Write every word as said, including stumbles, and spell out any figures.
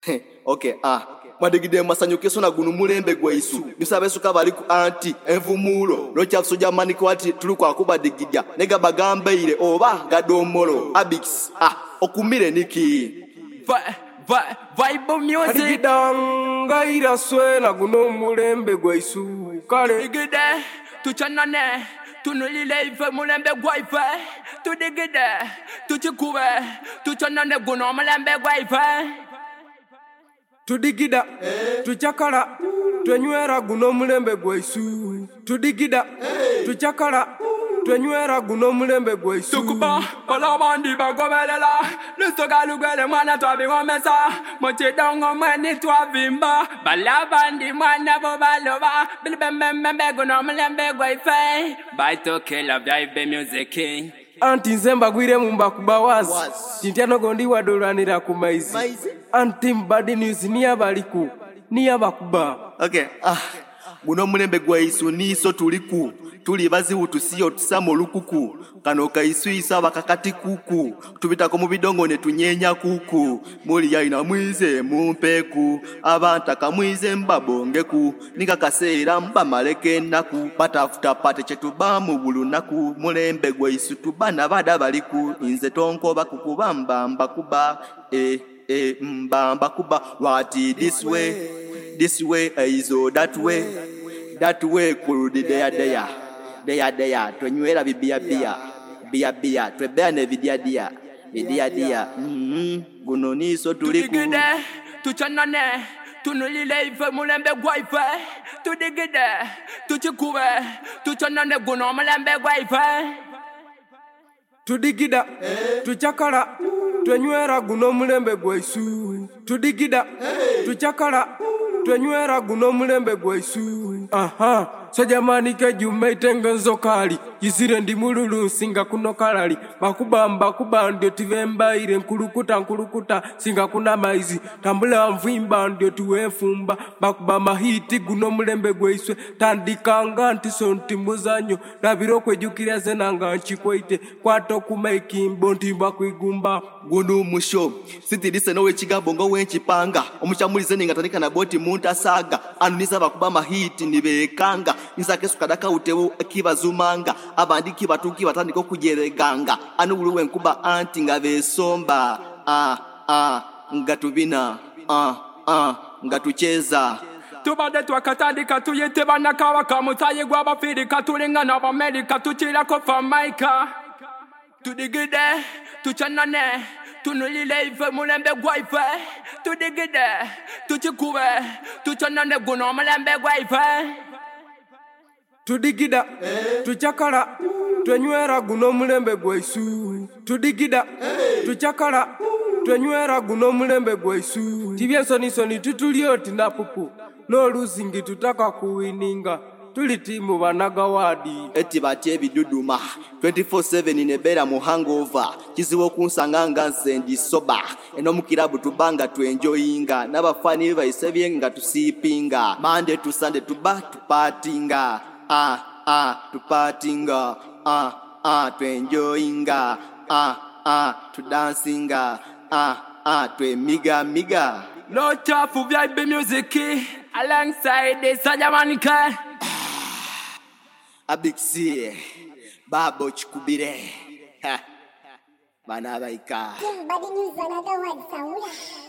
Okay, ah. Madigide masanyukeso na guno mulembe gwa isu. Bisabe suka bali ku anti envumulo. Locha soja maniko ati tuluko akuba digidya. Nega bagambe ile oba gadomolo. Abix. Ah, okumire niki. Va va vibe music. Digidanga ira swena guno mulembe gwa isu. Kale digide tuchanane. Tunulile ife mulembe gwa ife. Tudigide tuchikuwe. Tuchanane guno mulembe gwa ife. Tudigida, hey. Tuchakala, twenywera guno mulembe gwa isu. Tudigida, hey. Tuchakala, twenywera guno mulembe gwa isu. Tukuba, balabandi bagobelela. Lusoga lugwele mwana twabi wamesa. Mochi dongo mweni twavimba. Balabandi mwana bobaloba. Bilibembembembe guno mulembe gwa ife. Baito kela vibe music. Anti nzemba gwire mumba kubawazi Tintiano gondi wadoranira ku maizi Anti mbadi news niya baliku niya bakuba. Okay, ah guno mulembe gwa isu niso tuliku tuli baziwu tusiyo tusamo lukuku kano kaisu isaba kakati kuku tubitako mu bidongo ne tunyenya kuku muli yaina mwize mumpeku abanta kamwize mbabongeku nika kaseera mba maleke naku batafuta pate chetuba mu bulunaku mulembe gwa isu tubana bada baliku inze tonko bakukubamba mbakuba eh eh mbamba kuba wati this way this way is oh, that way that way kurudi there there there there twenywera bibia bia bia bia twebea ne vidia dia vidia dia mhm guno niso tuliku tuchanane tunulile ife mulembe gwa ife tudigide tuchikuwe tuchanane guno mulembe gwa ife. Tudigida, hey. Tuchakala, twenywera guno mulembe gwa isu. Tudigida, hey. Tuchakala, twenywera guno mulembe gwa isu. Aha, so jamani ke jume tengenzo kali. Yizire ndi mululu nsinga kuno kalali. Bakubamba kubande tivemba ile nkulukuta nkulukuta singa kuna maizi. Tambula mvimba ndio tuwefumba. Bakubama hiti guno mulembe gwa isu. Tandikanga ntiso ntimuzanyo. Nabiro kwejukira zenanga nchikweite. Kwato kumaiki mbontimba kwigumba. Guno musho sitilise nowe chigambo ngo wenchipanga. Omuchamulize ningatandika na boti munta saga. Anu nisa bakubama hiti nibekanga. Nisa kesu kadaka utewu kiva zumanga. Abandiki batuki batandiko kujereganga. Anu uluwe nkuba anti nga besomba. Ah, ah, ngatubina. Ah, ah, ngatucheza. Tubade twakatandika tuyete banakawa kamutaye gwa bafirika tulingana Amerika tuchira ko Famaika. Tudigide tuchanane tunulile ife mulembe gwa ife. Tudigide tuchikuwe tuchanane guno mulembe gwa ife. Tudigida, hey. Tuchakala, twenywera guno mulembe gwa isu. Tudigida, hey. Tuchakala, twenywera guno mulembe gwa isu. Tibyeso niso ni tutulioti na pupu. No luzingi tutaka kuwininga. Tuli timu banagawadi. Eti batie biduduma twenty-four seven inebera mu hangover. Kiziwo kunsanganga nsendi soba. Eno mukirabu tubanga tuenjoyinga. Nabafani bayisebye nga tusipinga. Monday to Sunday tuba tupatinga. Ah, ah, tupatinga. Ah, ah, tuenjoyinga. Ah, ah, tudansinga. Ah, ah, tuemiga miga. No chafu vibe music alongside the Sajamanika. Abixie Babo Chikubire Ha Banabaika Badi news another one Saula